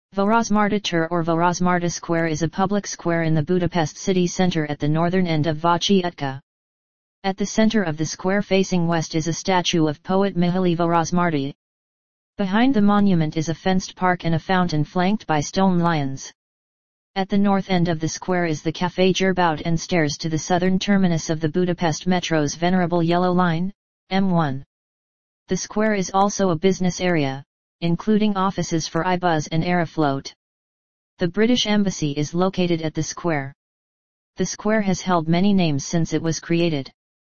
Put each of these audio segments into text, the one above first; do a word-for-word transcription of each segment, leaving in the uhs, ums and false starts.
Vörösmarty tér or Vörösmarty Square is a public square in the Budapest city centre at the northern end of Váci utca. At the centre of the square facing west is a statue of poet Mihaly Vörösmarty. Behind the monument is a fenced park and a fountain flanked by stone lions. At the north end of the square is the Café Gerbaut and stairs to the southern terminus of the Budapest Metro's venerable Yellow Line, M one. The square is also a business area, including offices for iBuzz and Aeroflot. The British Embassy is located at the square. The square has held many names since it was created.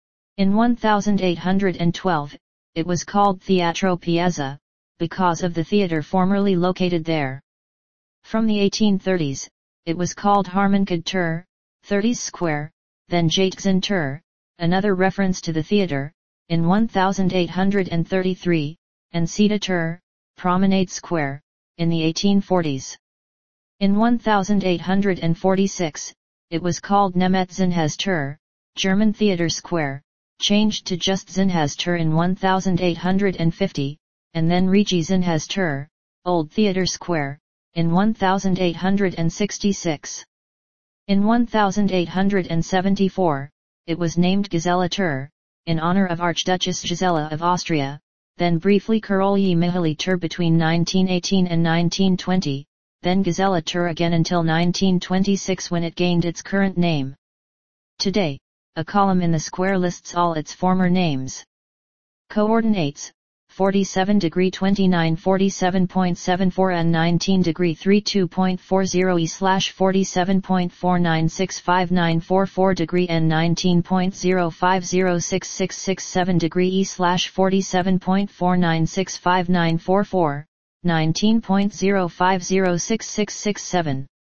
In eighteen twelve, it was called Teatro Piazza, because of the theatre formerly located there. From the eighteen thirties, it was called Harmanked tér, thirties Square, then Játszan tér, another reference to the theatre, in eighteen thirty-three, and Széta tér, Promenade Square, in the eighteen forties. In eighteen forty-six, it was called Német Színház tér, German Theatre Square, changed to just Színház tér in eighteen fifty, and then Régi Színház tér, Old Theatre Square, in eighteen sixty-six. In eighteen seventy-four, it was named Gazella tér, in honor of Archduchess Gisela of Austria, then briefly Károlyi Mihaly tér between nineteen eighteen and nineteen twenty, then Gazella tér again until nineteen twenty-six when it gained its current name. Today, a column in the square lists all its former names. Coordinates: forty-seven degree twenty-nine forty-seven point seven four and nineteen degree thirty-two point four zero e slash forty-seven point four nine six five nine four four degree and nineteen point zero five zero six six six seven degree e slash forty-seven point four nine six five nine four four, nineteen point zero five zero six six six seven.